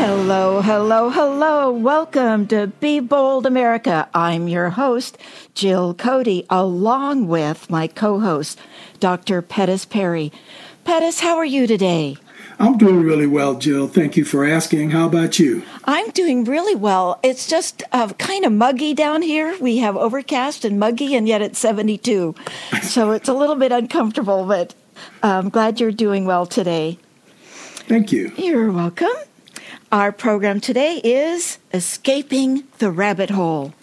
Hello, hello, hello. Welcome to Be Bold America. I'm your host, Jill Cody, along with my co-host, Dr. Pettis Perry. Pettis, how are you today? I'm doing really well, Jill. Thank you for asking. How about you? I'm doing really well. It's just kind of muggy down here. We have overcast and muggy, and yet it's 72. So it's a little bit uncomfortable, but I'm glad you're doing well today. Thank you. You're welcome. Our program today is Escaping the Rabbit Hole.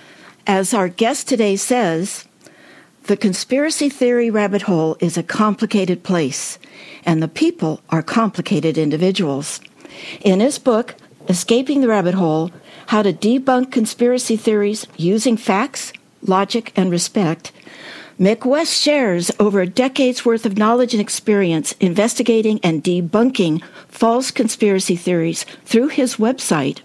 As our guest today says, the conspiracy theory rabbit hole is a complicated place, and the people are complicated individuals. In his book, Escaping the Rabbit Hole, How to Debunk Conspiracy Theories Using Facts, Logic, and Respect, Mick West shares over a decade's worth of knowledge and experience investigating and debunking false conspiracy theories through his website,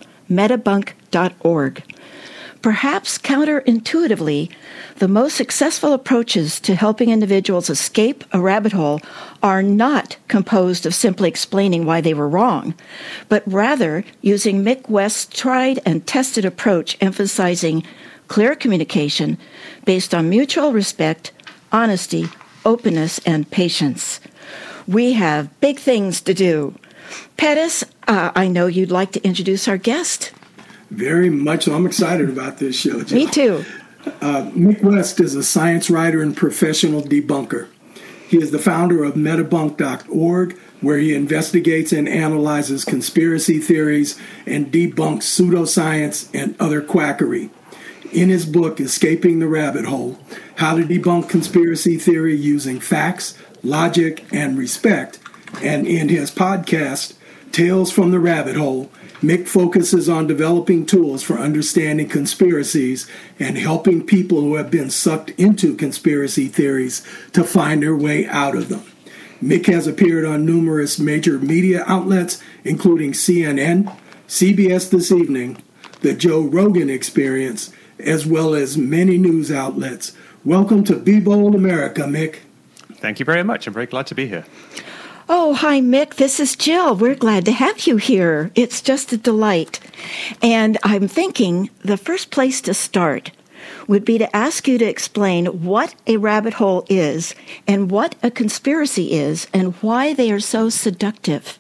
metabunk.org. Perhaps counterintuitively, the most successful approaches to helping individuals escape a rabbit hole are not composed of simply explaining why they were wrong, but rather using Mick West's tried and tested approach emphasizing clear communication based on mutual respect, honesty, openness, and patience. We have big things to do. Pettis, I know you'd like to introduce our guest. Very much. I'm excited about this show, Jill. Me too. Mick West is a science writer and professional debunker. He is the founder of metabunk.org, where he investigates and analyzes conspiracy theories and debunks pseudoscience and other quackery. In his book, Escaping the Rabbit Hole, How to Debunk Conspiracy Theory Using Facts, Logic, and Respect, and in his podcast, Tales from the Rabbit Hole, Mick focuses on developing tools for understanding conspiracies and helping people who have been sucked into conspiracy theories to find their way out of them. Mick has appeared on numerous major media outlets, including CNN, CBS This Evening, The Joe Rogan Experience, as well as many news outlets. Welcome to Be Bold America, Mick. Thank you very much. I'm very glad to be here. Oh, hi, Mick. This is Jill. We're glad to have you here. It's just a delight. And I'm thinking the first place to start would be to ask you to explain what a rabbit hole is and what a conspiracy is and why they are so seductive.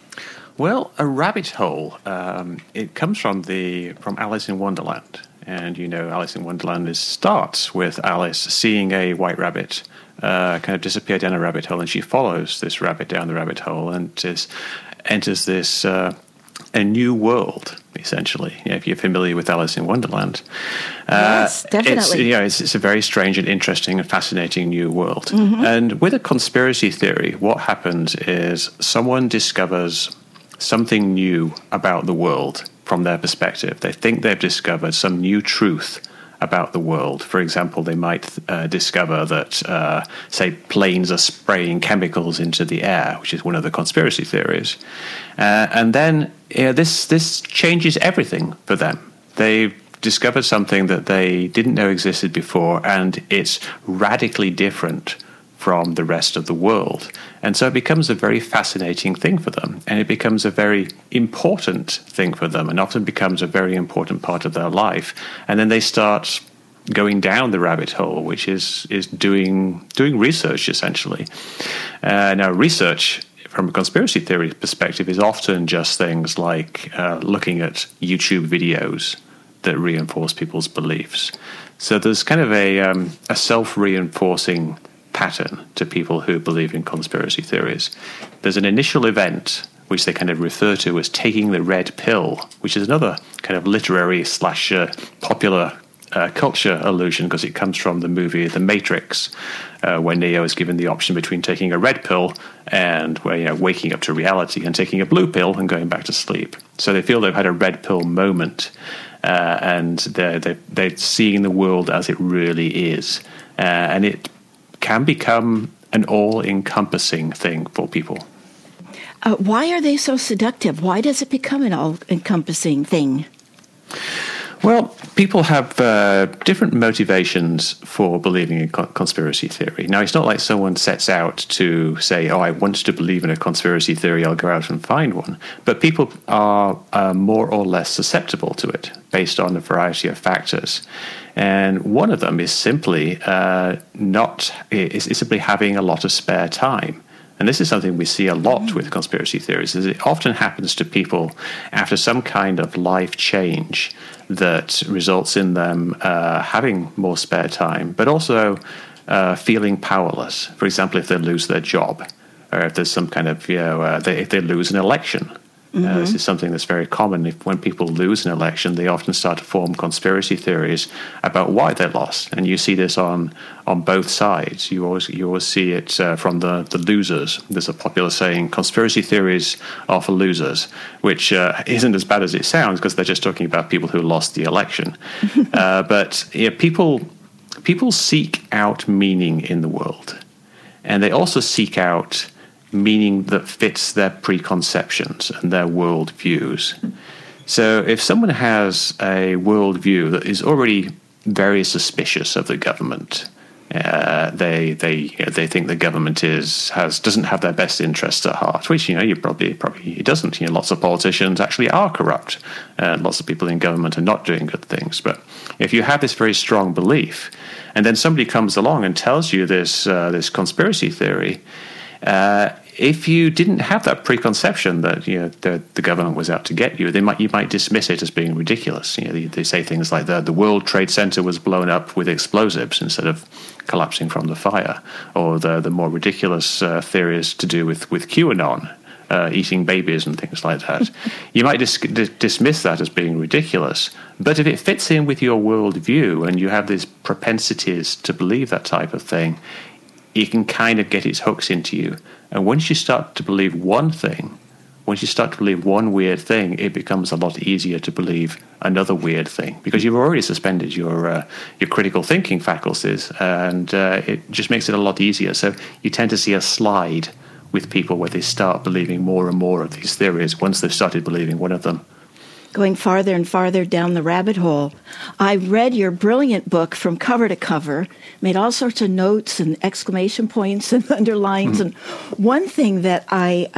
Well, a rabbit hole, it comes from Alice in Wonderland. And, you know, Alice in Wonderland starts with Alice seeing a white rabbit kind of disappear down a rabbit hole, and she follows this rabbit down the rabbit hole and enters this a new world, essentially. You know, if you're familiar with Alice in Wonderland. Yes, definitely. It's a very strange and interesting and fascinating new world. Mm-hmm. And with a conspiracy theory, what happens is someone discovers something new about the world from their perspective. They think they've discovered some new truth about the world. For example, they might discover that, say, planes are spraying chemicals into the air, which is one of the conspiracy theories. And then this changes everything for them. They've discovered something that they didn't know existed before, and it's radically different from the rest of the world. And so it becomes a very fascinating thing for them, and it becomes a very important thing for them, and often becomes a very important part of their life. And then they start going down the rabbit hole, which is doing research, essentially. Now, research from a conspiracy theory perspective is often just things like looking at YouTube videos that reinforce people's beliefs. So there's kind of a self-reinforcing pattern to people who believe in conspiracy theories. There's an initial event which they kind of refer to as taking the red pill, which is another kind of literary / popular culture allusion, because it comes from the movie The Matrix, where Neo is given the option between taking a red pill and waking up to reality, and taking a blue pill and going back to sleep. So they feel they've had a red pill moment, and they're seeing the world as it really is, and it can become an all-encompassing thing for people. Why are they so seductive? Why does it become an all-encompassing thing? Well, people have different motivations for believing in conspiracy theory. Now, it's not like someone sets out to say, I want to believe in a conspiracy theory, I'll go out and find one. But people are more or less susceptible to it based on a variety of factors. And one of them is simply simply having a lot of spare time. And this is something we see a lot with conspiracy theories, is it often happens to people after some kind of life change that results in them having more spare time, but also feeling powerless. For example, if they lose their job, or if there's some kind of, if they lose an election. This is something that's very common. When people lose an election, they often start to form conspiracy theories about why they lost. And you see this on both sides. You always see it from the losers. There's a popular saying, conspiracy theories are for losers, which isn't as bad as it sounds because they're just talking about people who lost the election. But people seek out meaning in the world. And they also seek out meaning that fits their preconceptions and their world views. So if someone has a world view that is already very suspicious of the government, they think the government doesn't have their best interests at heart, which you probably it doesn't. Lots of politicians actually are corrupt. Lots of people in government are not doing good things. But if you have this very strong belief, and then somebody comes along and tells you this conspiracy theory. If you didn't have that preconception that the government was out to get you, you might dismiss it as being ridiculous. They say things like the World Trade Center was blown up with explosives instead of collapsing from the fire, or the more ridiculous theories to do with QAnon, eating babies and things like that. You might dismiss that as being ridiculous, but if it fits in with your worldview and you have these propensities to believe that type of thing, you can kind of get its hooks into you. And once you start to believe one thing, once you start to believe one weird thing, it becomes a lot easier to believe another weird thing, because you've already suspended your critical thinking faculties, and it just makes it a lot easier. So you tend to see a slide with people where they start believing more and more of these theories once they've started believing one of them. Going farther and farther down the rabbit hole. I read your brilliant book from cover to cover, made all sorts of notes and exclamation points and underlines. And one thing that I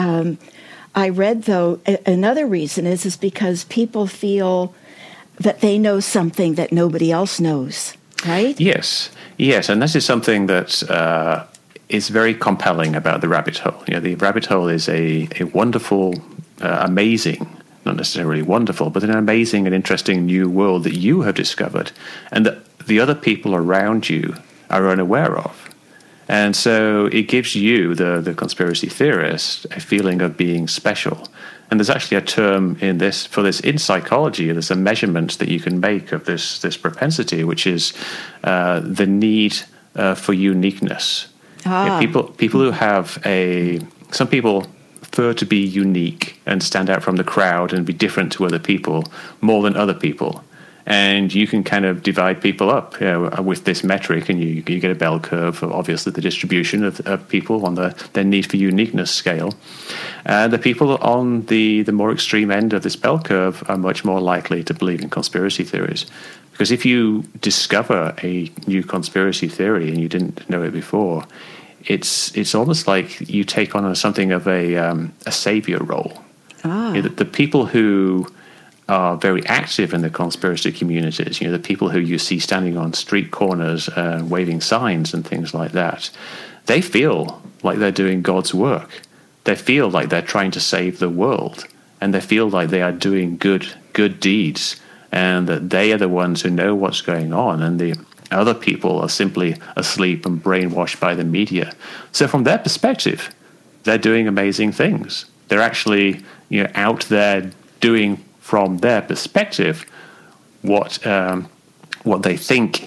read, though, another reason is because people feel that they know something that nobody else knows, right? Yes, and this is something that is very compelling about the rabbit hole. The rabbit hole is a wonderful, amazing, not necessarily wonderful, but an amazing and interesting new world that you have discovered and that the other people around you are unaware of. And so it gives you, the conspiracy theorist, a feeling of being special. And there's actually a term for this in psychology. There's a measurement that you can make of this propensity, which is the need for uniqueness. People who have some people prefer to be unique and stand out from the crowd and be different to other people more than other people. And you can kind of divide people up with this metric, and you get a bell curve of obviously the distribution of people on their need for uniqueness scale. The people on the more extreme end of this bell curve are much more likely to believe in conspiracy theories. Because if you discover a new conspiracy theory and you didn't know it before, it's almost like you take on something of a savior role. The people who are very active in the conspiracy communities, the people who you see standing on street corners and waving signs and things like that, they feel like they're doing God's work. They feel like they're trying to save the world, and they feel like they are doing good deeds, and that they are the ones who know what's going on, and the other people are simply asleep and brainwashed by the media. So from their perspective, they're doing amazing things. They're actually out there doing, from their perspective, what they think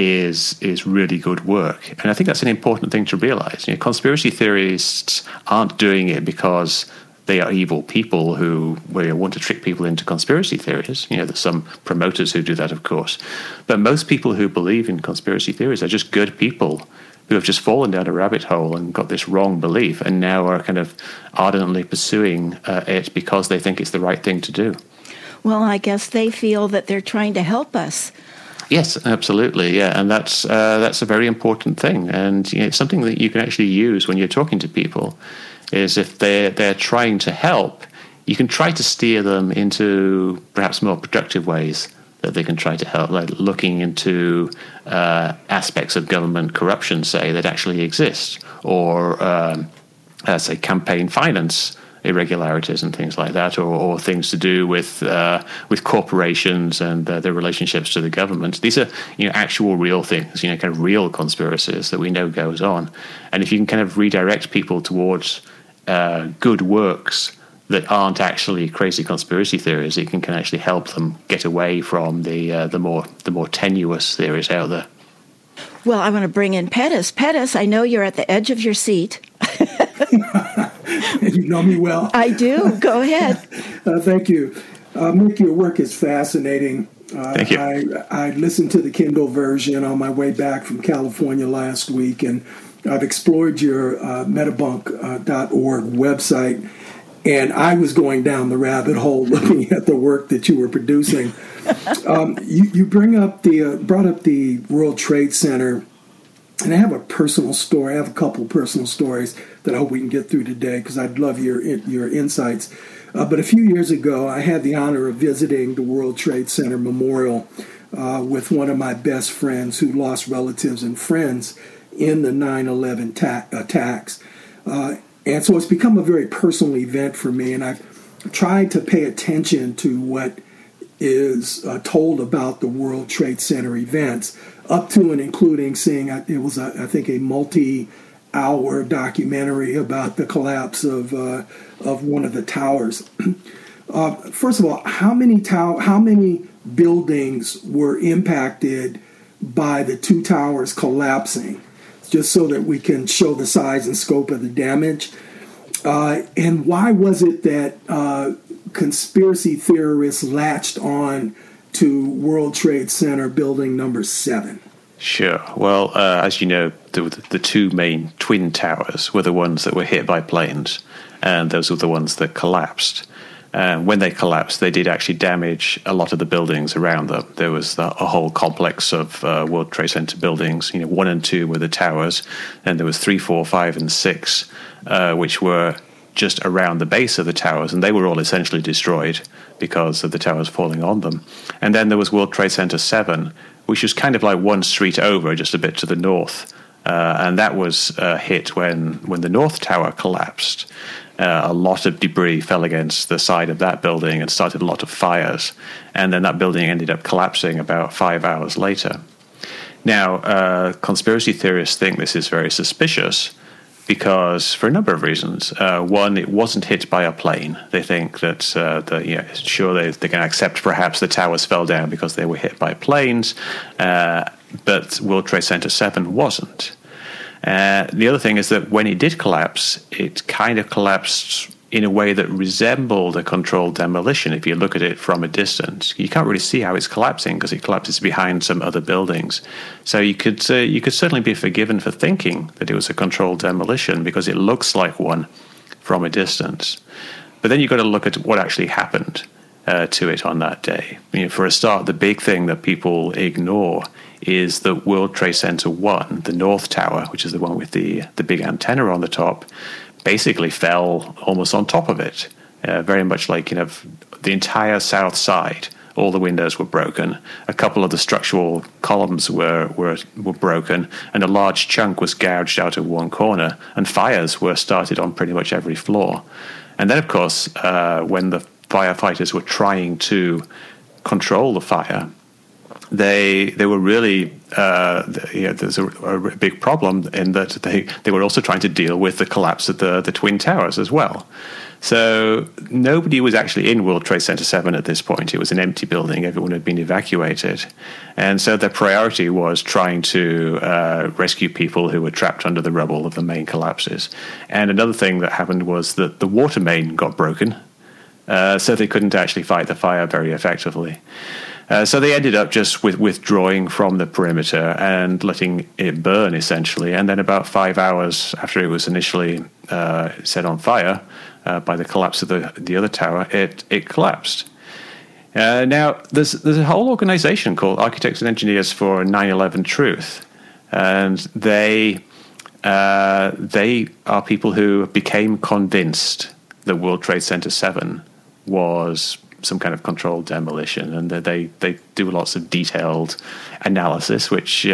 is really good work. And I think that's an important thing to realize. Conspiracy theorists aren't doing it because they are evil people who want to trick people into conspiracy theories. There's some promoters who do that, of course. But most people who believe in conspiracy theories are just good people who have just fallen down a rabbit hole and got this wrong belief and now are kind of ardently pursuing it because they think it's the right thing to do. Well, I guess they feel that they're trying to help us. Yes, absolutely. Yeah, and that's a very important thing, and it's something that you can actually use when you're talking to people. Is if they're trying to help, you can try to steer them into perhaps more productive ways that they can try to help, like looking into aspects of government corruption, say, that actually exist, or say campaign finance irregularities and things like that, or things to do with corporations and their relationships to the government. These are actual real things, kind of real conspiracies that we know goes on. And if you can kind of redirect people towards good works that aren't actually crazy conspiracy theories, it can actually help them get away from the more tenuous theories out there. Well, I want to bring in Pettis. Pettis, I know you're at the edge of your seat. You know me well. I do. Go ahead. Thank you. Mick, your work is fascinating. Thank you. I listened to the Kindle version on my way back from California last week, and I've explored your metabunk.org website, and I was going down the rabbit hole looking at the work that you were producing. You brought up the World Trade Center, and I have a personal story. I have a couple personal stories that I hope we can get through today because I'd love your insights. But a few years ago, I had the honor of visiting the World Trade Center Memorial with one of my best friends who lost relatives and friends in the 9/11 attacks. And so it's become a very personal event for me, and I've tried to pay attention to what is told about the World Trade Center events, up to and including seeing, it was, I think, a multi-hour documentary about the collapse of one of the towers. First of all, how many buildings were impacted by the two towers collapsing, just so that we can show the size and scope of the damage? And why was it that conspiracy theorists latched on to World Trade Center building number 7? Sure. Well, as you know, the two main twin towers were the ones that were hit by planes, and those were the ones that collapsed. When they collapsed, they did actually damage a lot of the buildings around them. There was a whole complex of World Trade Center buildings. 1 and 2 were the towers, and there was 3, 4, 5, and 6, which were just around the base of the towers, and they were all essentially destroyed because of the towers falling on them. And then there was World Trade Center 7, which was kind of like one street over, just a bit to the north, and that was hit when the North Tower collapsed. A lot of debris fell against the side of that building and started a lot of fires, and then that building ended up collapsing about 5 hours later. Now, conspiracy theorists think this is very suspicious, because for a number of reasons. One, it wasn't hit by a plane. They think that they can accept perhaps the towers fell down because they were hit by planes, but World Trade Center 7 wasn't. The other thing is that when it did collapse, it kind of collapsed in a way that resembled a controlled demolition. If you look at it from a distance, you can't really see how it's collapsing because it collapses behind some other buildings. So you could certainly be forgiven for thinking that it was a controlled demolition because it looks like one from a distance. But then you've got to look at what actually happened to it on that day. For a start, the big thing that people ignore is that World Trade Center 1, the North Tower, which is the one with the big antenna on the top, basically fell almost on top of it, very much like the entire south side. All the windows were broken. A couple of the structural columns were broken, and a large chunk was gouged out of one corner. And fires were started on pretty much every floor. And then, of course, when the firefighters were trying to control the fire, they were really there's a big problem in that they were also trying to deal with the collapse of the Twin Towers as well. So nobody was actually in World Trade Center 7 at this point. It was an empty building. Everyone had been evacuated. And so their priority was trying to rescue people who were trapped under the rubble of the main collapses. And another thing that happened was that the water main got broken, so they couldn't actually fight the fire very effectively. So they ended up just withdrawing from the perimeter and letting it burn, essentially. And then about 5 hours after it was initially set on fire by the collapse of the other tower, it collapsed. Now, there's a whole organization called Architects and Engineers for 9/11 Truth, and they are people who became convinced that World Trade Center 7 was some kind of controlled demolition, and they do lots of detailed analysis, which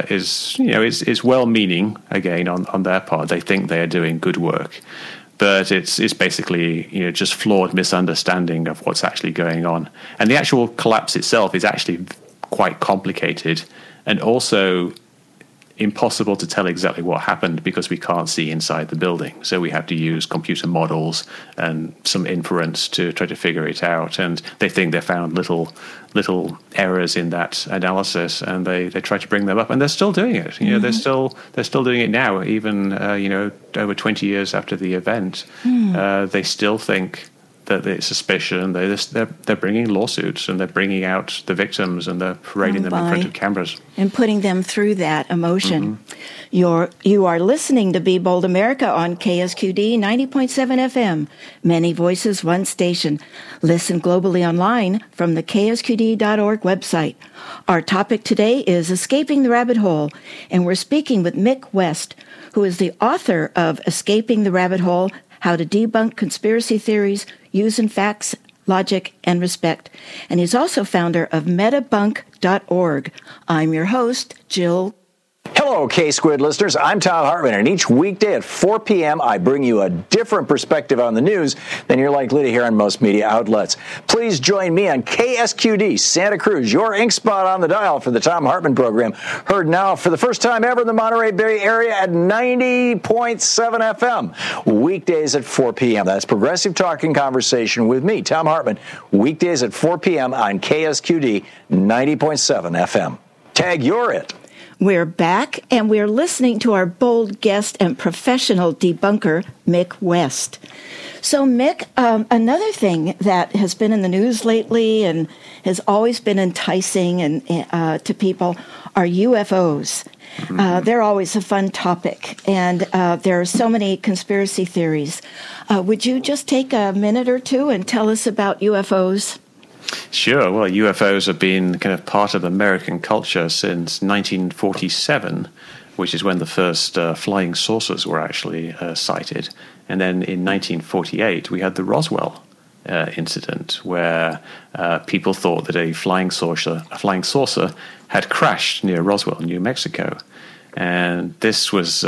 is well-meaning again on their part. They think they are doing good work, but it's basically just flawed misunderstanding of what's actually going on. And the actual collapse itself is actually quite complicated, and also impossible to tell exactly what happened because we can't see inside the building. So we have to use computer models and some inference to try to figure it out. And they think they found little errors in that analysis, and they try to bring them up, and they're still doing it. They're still doing it now, even over 20 years after the event. They still think that it's suspicion. They're bringing lawsuits, and they're bringing out the victims, and they're parading them in front of cameras and putting them through that emotion. You are listening to Be Bold America on KSQD 90.7 FM. Many voices, one station. Listen globally online from the KSQD.org website. Our topic today is Escaping the Rabbit Hole, and we're speaking with Mick West, who is the author of Escaping the Rabbit Hole: How to Debunk Conspiracy Theories Using Facts, Logic, and Respect. And he's also founder of metabunk.org. I'm your host, Jill. Hello, K-Squid listeners. I'm Tom Hartman, and each weekday at 4 p.m., I bring you a different perspective on the news than you're likely to hear on most media outlets. Please join me on KSQD Santa Cruz, your ink spot on the dial for the Tom Hartman program, heard now for the first time ever in the Monterey Bay area at 90.7 FM, weekdays at 4 p.m. That's Progressive Talk and Conversation with me, Tom Hartman, weekdays at 4 p.m. on KSQD 90.7 FM. Tag, you're it. We're back, and we're listening to our bold guest and professional debunker, Mick West. So, Mick, another thing that has been in the news lately and has always been enticing to people are UFOs. They're always a fun topic, and there are so many conspiracy theories. Would you just take a minute or two and tell us about UFOs? Sure. Well, UFOs have been kind of part of American culture since 1947, which is when the first flying saucers were actually sighted. And then in 1948, we had the Roswell incident, where people thought that a flying saucer had crashed near Roswell, New Mexico. And this was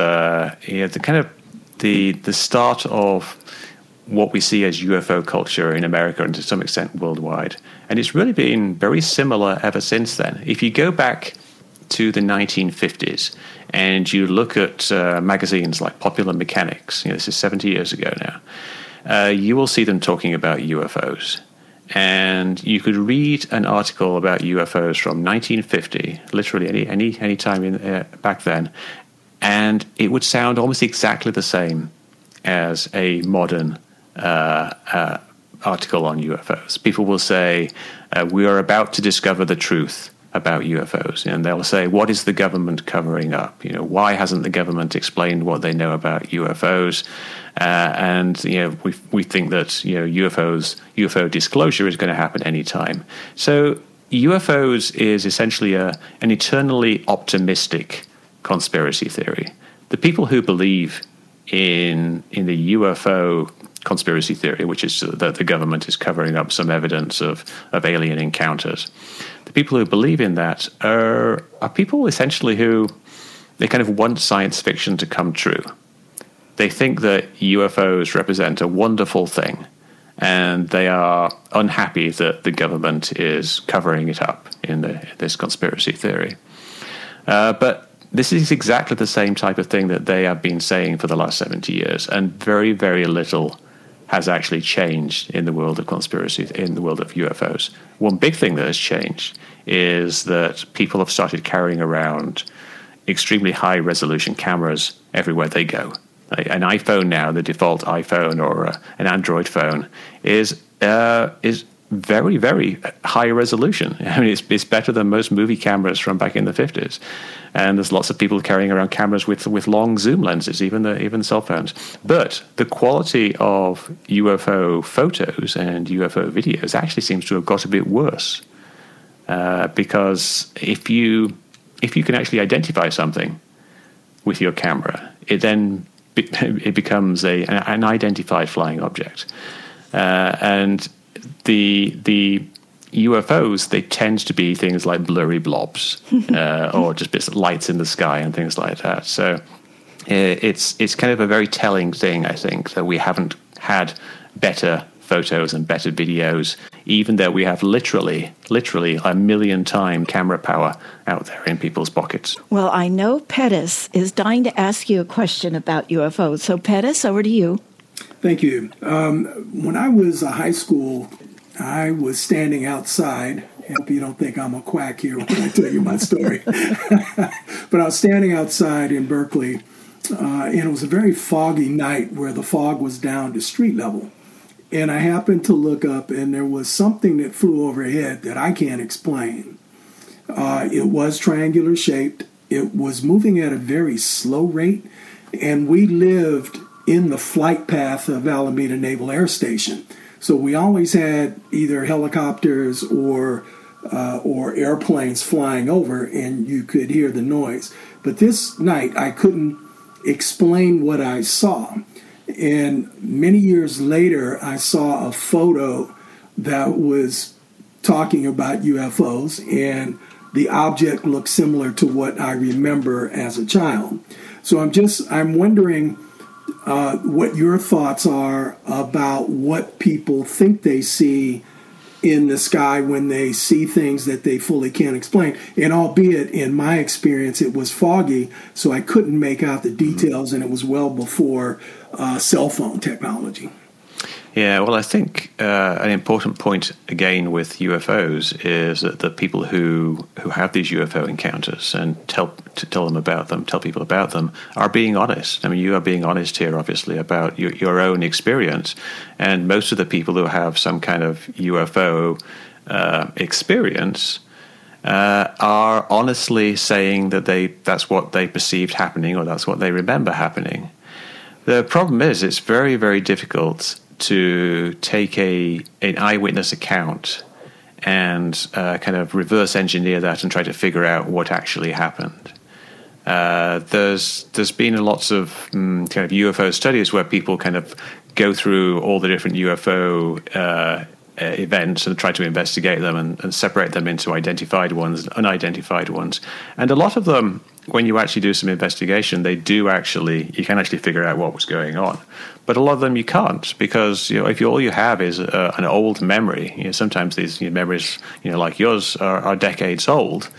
the start of what we see as UFO culture in America and to some extent worldwide. And it's really been very similar ever since then. If you go back to the 1950s and you look at magazines like Popular Mechanics, this is 70 years ago now, you will see them talking about UFOs. And you could read an article about UFOs from 1950, literally any time back then, and it would sound almost exactly the same as a modern article on UFOs. People will say, we are about to discover the truth about UFOs. And they'll say, what is the government covering up? Why hasn't the government explained what they know about UFOs? And we think that UFO disclosure is going to happen anytime. So UFOs is essentially an eternally optimistic conspiracy theory. The people who believe in the UFO conspiracy theory, which is that the government is covering up some evidence of alien encounters. The people who believe in that are people essentially who they kind of want science fiction to come true. They think that UFOs represent a wonderful thing, and they are unhappy that the government is covering it up in this conspiracy theory. But this is exactly the same type of thing that they have been saying for the last 70 years, and very, very little has actually changed in the world of conspiracy, in the world of UFOs. One big thing that has changed is that people have started carrying around extremely high-resolution cameras everywhere they go. An iPhone now, the default iPhone or an Android phone, is very, very high resolution. I mean, it's better than most movie cameras from back in the 50s. And there's lots of people carrying around cameras with long zoom lenses, even cell phones. But the quality of UFO photos and UFO videos actually seems to have got a bit worse. Because if you can actually identify something with your camera, it then it becomes an identified flying object. And the UFOs, they tend to be things like blurry blobs or just bits of lights in the sky and things like that. So it's kind of a very telling thing, I think, that we haven't had better photos and better videos, even though we have literally 1 million times camera power out there in people's pockets. Well, I know Pettis is dying to ask you a question about UFOs. So, Pettis, over to you. Thank you. When I was a high school, I was standing outside. I hope you don't think I'm a quack here when I tell you my story. But I was standing outside in Berkeley, and it was a very foggy night where the fog was down to street level. And I happened to look up, and there was something that flew overhead that I can't explain. It was triangular shaped. It was moving at a very slow rate, and we lived in the flight path of Alameda Naval Air Station. So we always had either helicopters or airplanes flying over, and you could hear the noise. But this night, I couldn't explain what I saw. And many years later, I saw a photo that was talking about UFOs, and the object looked similar to what I remember as a child. So I'm wondering what your thoughts are about what people think they see in the sky when they see things that they fully can't explain. And albeit in my experience, it was foggy, so I couldn't make out the details, and it was well before cell phone technology. Yeah, well, I think an important point, again, with UFOs is that the people who have these UFO encounters and tell people about them, are being honest. I mean, you are being honest here, obviously, about your own experience. And most of the people who have some kind of UFO experience are honestly saying that that's what they perceived happening, or that's what they remember happening. The problem is it's very, very difficult to take an eyewitness account and kind of reverse engineer that and try to figure out what actually happened. There's been lots of kind of UFO studies where people kind of go through all the different UFO events and try to investigate them and separate them into identified ones and unidentified ones. And a lot of them, when you actually do some investigation, you can actually figure out what was going on. But a lot of them you can't, because if all you have is an old memory, sometimes these memories, like yours, are decades old.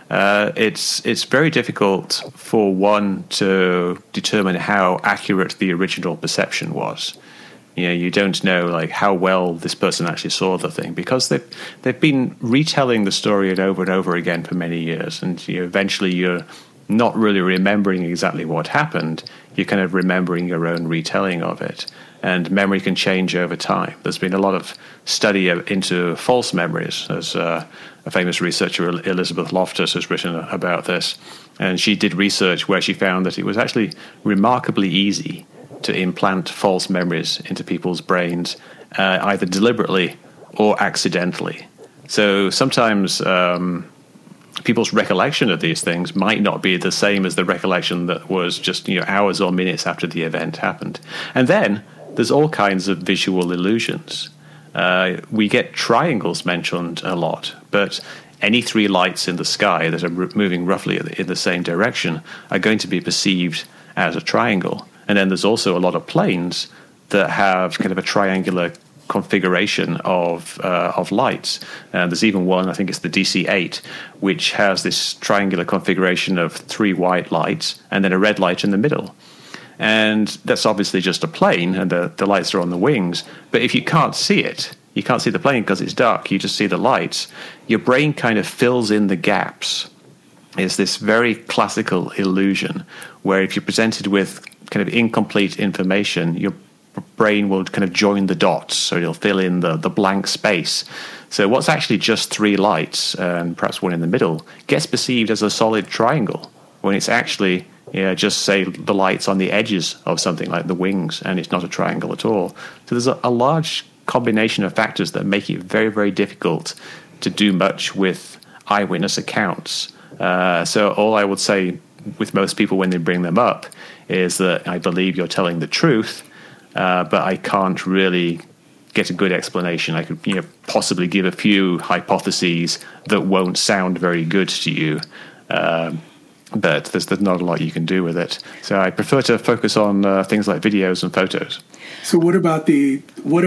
It's very difficult for one to determine how accurate the original perception was. You don't know like how well this person actually saw the thing, because they've been retelling the story over and over again for many years, and eventually you're not really remembering exactly what happened. You're kind of remembering your own retelling of it, and memory can change over time. There's been a lot of study into false memories. There's a famous researcher, Elizabeth Loftus, has written about this, and she did research where she found that it was actually remarkably easy to implant false memories into people's brains, either deliberately or accidentally. So sometimes people's recollection of these things might not be the same as the recollection that was just hours or minutes after the event happened. And then there's all kinds of visual illusions. We get triangles mentioned a lot, but any three lights in the sky that are moving roughly in the same direction are going to be perceived as a triangle. And then there's also a lot of planes that have kind of a triangular configuration of lights. And there's even one, I think it's the DC-8, which has this triangular configuration of three white lights and then a red light in the middle. And that's obviously just a plane, and the lights are on the wings. But if you can't see it, you can't see the plane because it's dark, you just see the lights, your brain kind of fills in the gaps. It's this very classical illusion where if you're presented with kind of incomplete information, your brain will kind of join the dots, so it'll fill in the blank space. So what's actually just three lights, and perhaps one in the middle, gets perceived as a solid triangle, when it's actually just, say, the lights on the edges of something like the wings, and it's not a triangle at all. So there's a large combination of factors that make it very, very difficult to do much with eyewitness accounts. So all I would say with most people when they bring them up is that I believe you're telling the truth, but I can't really get a good explanation. I could possibly give a few hypotheses that won't sound very good to you, but there's not a lot you can do with it. So I prefer to focus on things like videos and photos. So what about the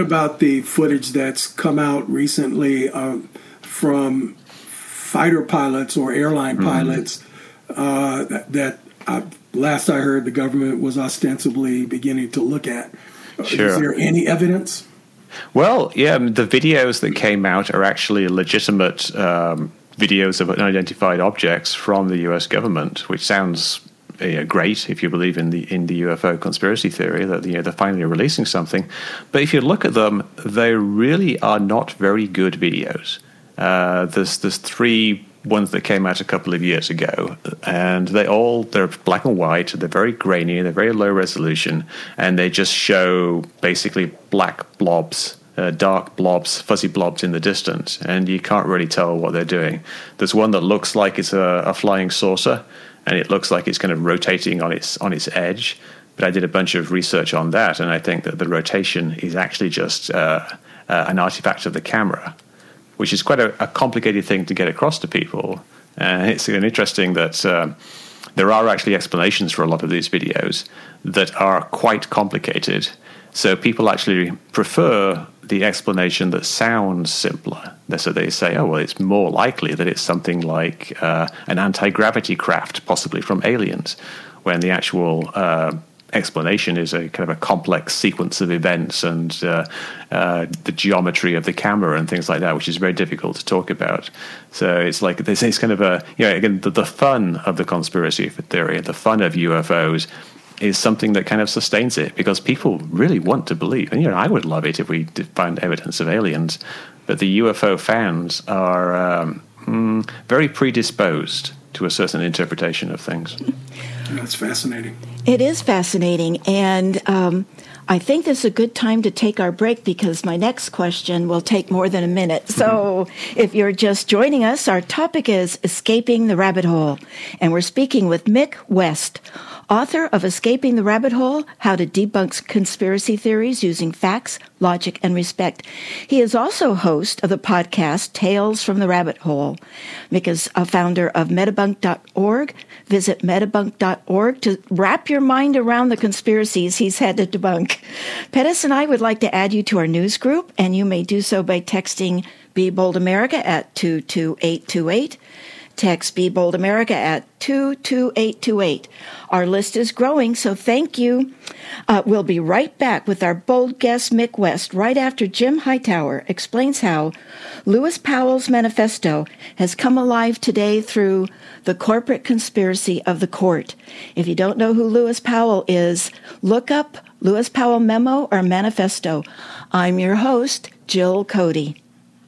footage that's come out recently from fighter pilots or airline pilots that last I heard the government was ostensibly beginning to look at? Sure. Is there any evidence? Well, yeah, the videos that came out are actually legitimate videos of unidentified objects from the U.S. government, which sounds great if you believe in the UFO conspiracy theory that they're finally releasing something. But if you look at them, they really are not very good videos. There's three ones that came out a couple of years ago, and they're black and white, they're very grainy, they're very low resolution, and they just show basically black blobs, dark blobs, fuzzy blobs in the distance, and you can't really tell what they're doing. There's one that looks like it's a flying saucer, and it looks like it's kind of rotating on its edge, but I did a bunch of research on that, and I think that the rotation is actually just an artifact of the camera, which is quite a complicated thing to get across to people. And it's interesting that there are actually explanations for a lot of these videos that are quite complicated. So people actually prefer the explanation that sounds simpler. So they say, oh, well, it's more likely that it's something like an anti-gravity craft, possibly from aliens, when the actual explanation is a kind of a complex sequence of events and the geometry of the camera and things like that, which is very difficult to talk about. So it's like it's kind of again, the fun of the conspiracy theory, the fun of UFOs is something that kind of sustains it, because people really want to believe. And I would love it if we did find evidence of aliens, but the UFO fans are very predisposed to a certain interpretation of things. That's fascinating. It is fascinating, and I think this is a good time to take our break, because my next question will take more than a minute. So if you're just joining us, our topic is Escaping the Rabbit Hole, and we're speaking with Mick West, author of Escaping the Rabbit Hole, How to Debunk Conspiracy Theories Using Facts, Logic, and Respect. He is also host of the podcast Tales from the Rabbit Hole. Mick is a founder of Metabunk.org. Visit Metabunk.org to wrap your mind around the conspiracies he's had to debunk. Pettis and I would like to add you to our news group, and you may do so by texting Be Bold America at 22828. Text Be Bold America at 22828. Our list is growing, so thank you. We'll be right back with our bold guest, Mick West, right after Jim Hightower explains how Lewis Powell's manifesto has come alive today through the corporate conspiracy of the court. If you don't know who Lewis Powell is, look up Lewis Powell Memo or Manifesto. I'm your host, Jill Cody.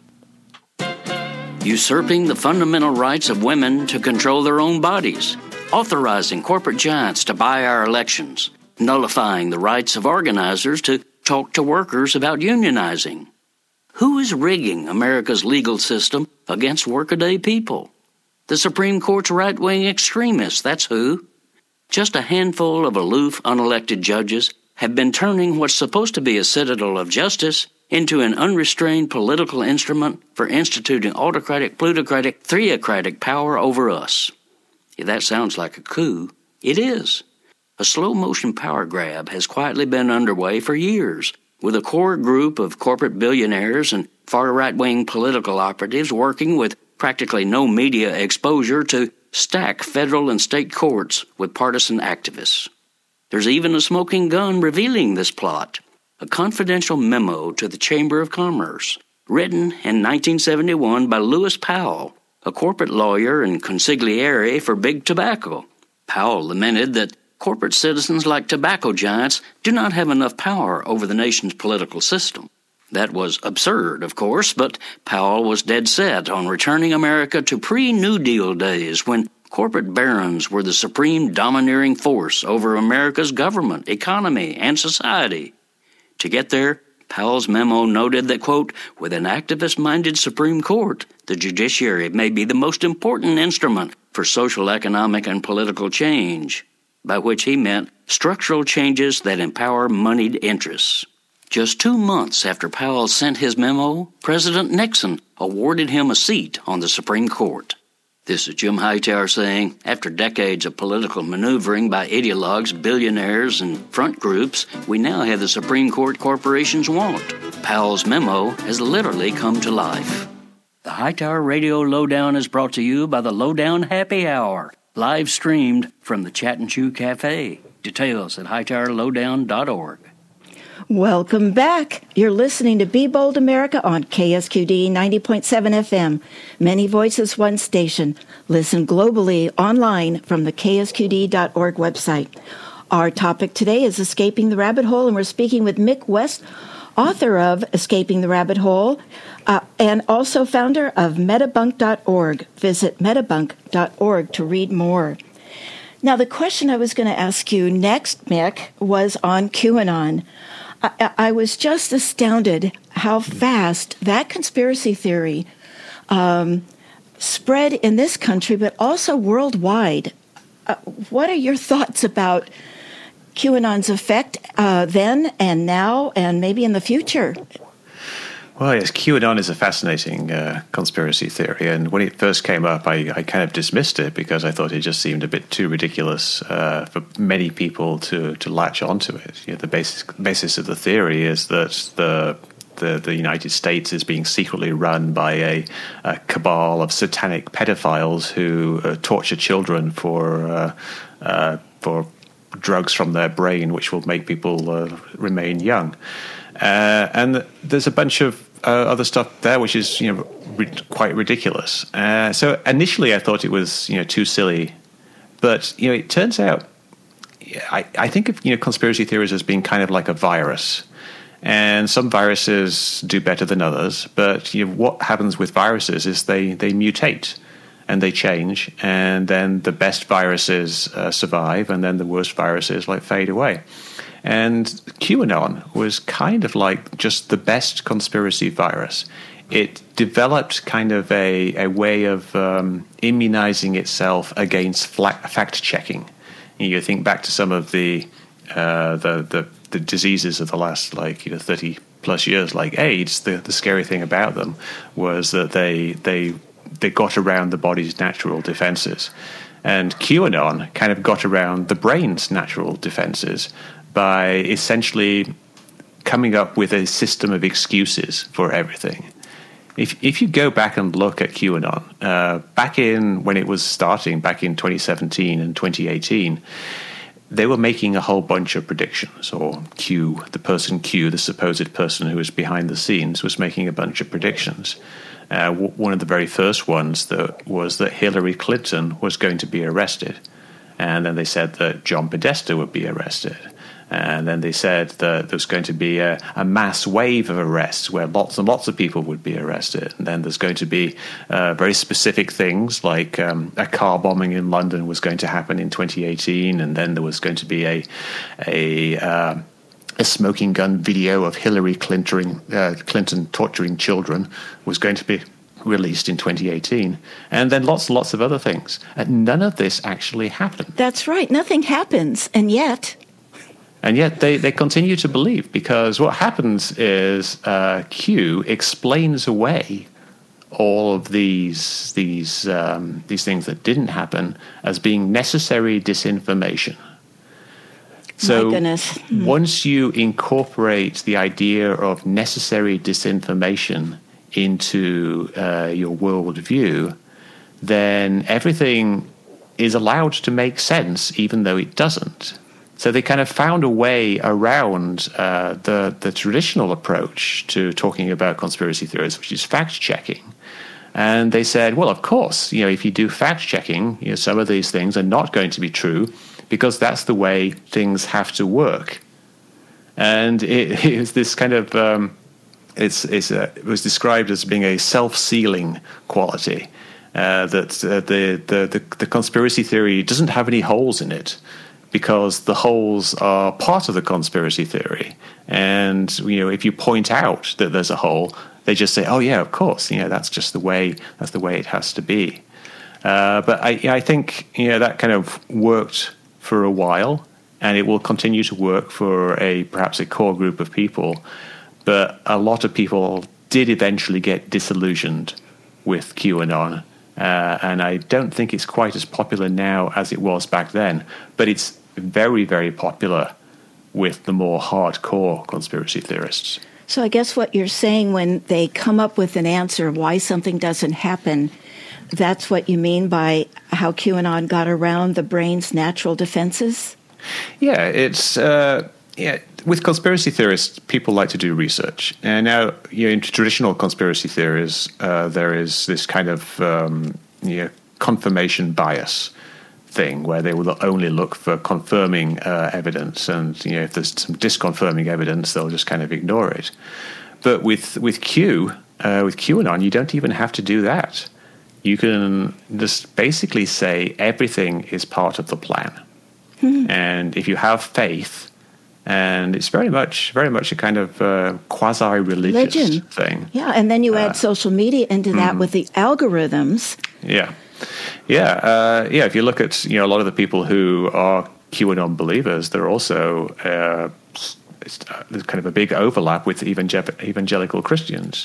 Usurping the fundamental rights of women to control their own bodies, authorizing corporate giants to buy our elections, nullifying the rights of organizers to talk to workers about unionizing. Who is rigging America's legal system against workaday people? The Supreme Court's right-wing extremists, that's who. Just a handful of aloof, unelected judges have been turning what's supposed to be a citadel of justice into an unrestrained political instrument for instituting autocratic, plutocratic, theocratic power over us. If that sounds like a coup, it is. A slow-motion power grab has quietly been underway for years, with a core group of corporate billionaires and far right-wing political operatives working with practically no media exposure to stack federal and state courts with partisan activists. There's even a smoking gun revealing this plot. A confidential memo to the Chamber of Commerce, written in 1971 by Lewis Powell, a corporate lawyer and consigliere for Big Tobacco. Powell lamented that corporate citizens like tobacco giants do not have enough power over the nation's political system. That was absurd, of course, but Powell was dead set on returning America to pre-New Deal days when corporate barons were the supreme domineering force over America's government, economy, and society. To get there, Powell's memo noted that, quote, with an activist-minded Supreme Court, the judiciary may be the most important instrument for social, economic, and political change, by which he meant structural changes that empower moneyed interests. Just 2 months after Powell sent his memo, President Nixon awarded him a seat on the Supreme Court. This is Jim Hightower saying, after decades of political maneuvering by ideologues, billionaires, and front groups, we now have the Supreme Court corporations want. Powell's memo has literally come to life. The Hightower Radio Lowdown is brought to you by the Lowdown Happy Hour, live streamed from the Chat and Chew Cafe. Details at hightowerlowdown.org. Welcome back. You're listening to Be Bold America on KSQD 90.7 FM. Many voices, one station. Listen globally online from the ksqd.org website. Our topic today is Escaping the Rabbit Hole, and we're speaking with Mick West, author of Escaping the Rabbit Hole, and also founder of metabunk.org. Visit metabunk.org to read more. Now, the question I was going to ask you next, Mick, was on QAnon. I was just astounded how fast that conspiracy theory spread in this country, but also worldwide. What are your thoughts about QAnon's effect then and now and maybe in the future? Well, yes, QAnon is a fascinating conspiracy theory, and when it first came up, I kind of dismissed it because I thought it just seemed a bit too ridiculous for many people to latch onto it. You know, the basis of the theory is that the United States is being secretly run by a cabal of satanic pedophiles who torture children for drugs from their brain, which will make people remain young. And there's a bunch of other stuff there, which is quite ridiculous. So initially, I thought it was too silly, but it turns out I think of conspiracy theories as being kind of like a virus, and some viruses do better than others. But what happens with viruses is they mutate and they change, and then the best viruses survive, and then the worst viruses fade away. And QAnon was kind of like just the best conspiracy virus. It developed kind of a way of immunizing itself against fact-checking. You think back to some of the diseases of the last 30 plus years, like AIDS. The scary thing about them was that they got around the body's natural defenses, and QAnon kind of got around the brain's natural defenses by essentially coming up with a system of excuses for everything. If you go back and look at QAnon, back in when it was starting, back in 2017 and 2018, they were making a whole bunch of predictions, or Q, the supposed person who was behind the scenes, was making a bunch of predictions. One of the very first ones was that Hillary Clinton was going to be arrested. And then they said that John Podesta would be arrested. And then they said that there was going to be a mass wave of arrests where lots and lots of people would be arrested. And then there's going to be very specific things like a car bombing in London was going to happen in 2018. And then there was going to be a smoking gun video of Hillary Clinton torturing children was going to be released in 2018. And then lots and lots of other things. And none of this actually happened. That's right. Nothing happens. And yet they continue to believe, because what happens is Q explains away all of these things that didn't happen as being necessary disinformation. So my goodness. Once you incorporate the idea of necessary disinformation into your worldview, then everything is allowed to make sense, even though it doesn't. So they kind of found a way around the traditional approach to talking about conspiracy theories, which is fact-checking. And they said, well, of course, if you do fact-checking, some of these things are not going to be true because that's the way things have to work. And it is this kind of it was described as being a self-sealing quality, that the conspiracy theory doesn't have any holes in it, because the holes are part of the conspiracy theory. And if you point out that there's a hole, they just say, "Oh yeah, of course, that's just the way it has to be." But I think that kind of worked for a while, and it will continue to work for perhaps a core group of people. But a lot of people did eventually get disillusioned with QAnon, and I don't think it's quite as popular now as it was back then. But it's very, very popular with the more hardcore conspiracy theorists. So I guess what you're saying, when they come up with an answer of why something doesn't happen, that's what you mean by how QAnon got around the brain's natural defenses? Yeah, it's with conspiracy theorists, people like to do research. And now, in traditional conspiracy theories, there is this kind of confirmation bias thing where they will only look for confirming evidence, and if there's some disconfirming evidence, they'll just kind of ignore it. But with QAnon, you don't even have to do that. You can just basically say everything is part of the plan. And if you have faith, and it's very much a kind of quasi-religious thing. Yeah, and then you add social media into that with the algorithms. Yeah. If you look at a lot of the people who are QAnon believers, they're also there's kind of a big overlap with evangelical Christians.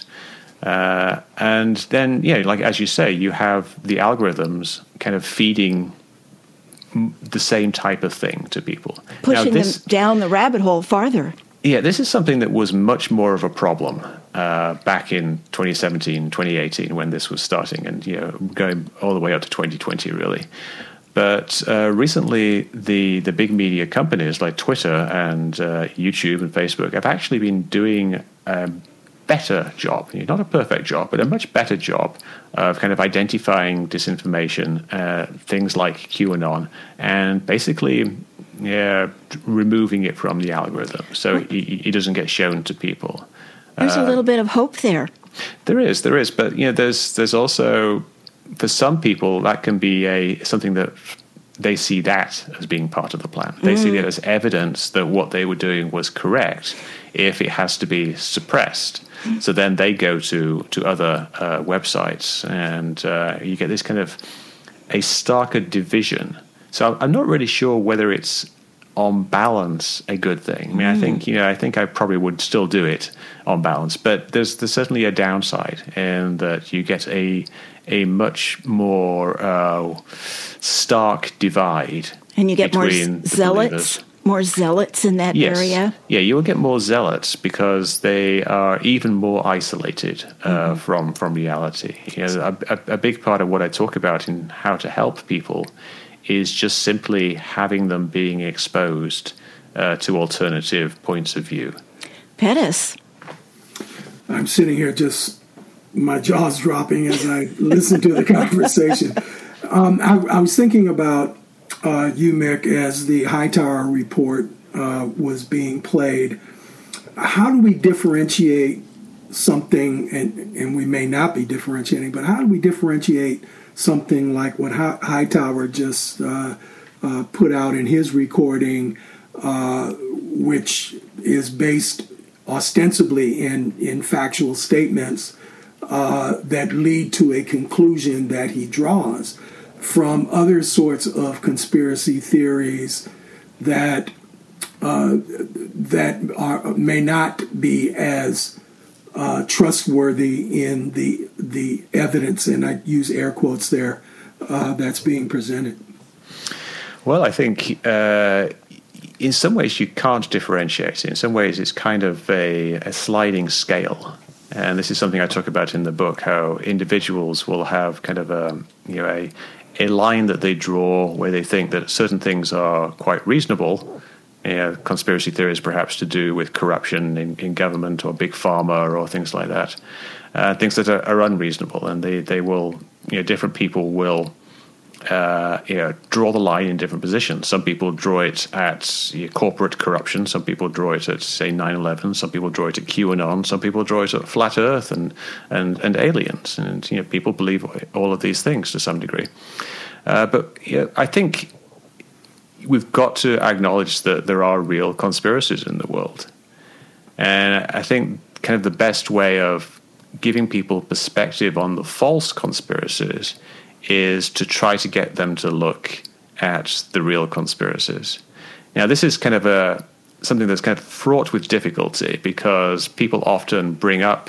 And then, like as you say, you have the algorithms kind of feeding the same type of thing to people. Pushing them down the rabbit hole farther. Yeah, this is something that was much more of a problem back in 2017, 2018, when this was starting, and going all the way up to 2020, really. But recently, the big media companies like Twitter and YouTube and Facebook have actually been doing a better job, not a perfect job, but a much better job of kind of identifying disinformation, things like QAnon, and basically removing it from the algorithm so it doesn't get shown to people. There's a little bit of hope there. There is, but there's also, for some people, that can be something that they see that as being part of the plan. They see that as evidence that what they were doing was correct if it has to be suppressed. So then they go to other websites, and you get this kind of a starker division. So I'm not really sure whether it's on balance a good thing. I mean, I think I probably would still do it on balance, but there's certainly a downside in that you get a much more stark divide. And you get more zealots in that area. Yeah, you will get more zealots because they are even more isolated from reality. A big part of what I talk about in how to help people is just simply having them being exposed to alternative points of view. Pettis. I'm sitting here just, my jaw's dropping as I listen to the conversation. I was thinking about you, Mick, as the Hightower report was being played. How do we differentiate something, and we may not be differentiating, but how do we differentiate something like what Hightower just put out in his recording, which is based ostensibly in factual statements that lead to a conclusion that he draws from other sorts of conspiracy theories that may not be as trustworthy in the evidence, and I use air quotes there, that's being presented? Well, I think in some ways you can't differentiate. In some ways it's kind of a sliding scale. And this is something I talk about in the book, how individuals will have kind of a line that they draw where they think that certain things are quite reasonable. Conspiracy theories perhaps to do with corruption in government or big pharma or things like that. Things that are unreasonable, and they will, different people will draw the line in different positions. Some people draw it at corporate corruption. Some people draw it at, say, 9/11. Some people draw it at QAnon. Some people draw it at flat Earth and aliens. And people believe all of these things to some degree. But I think we've got to acknowledge that there are real conspiracies in the world. And I think kind of the best way of giving people perspective on the false conspiracies is to try to get them to look at the real conspiracies. Now, this is kind of something that's kind of fraught with difficulty because people often bring up